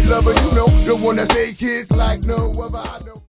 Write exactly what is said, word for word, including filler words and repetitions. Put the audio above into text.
lover, you know, the one that say kids like no other I know.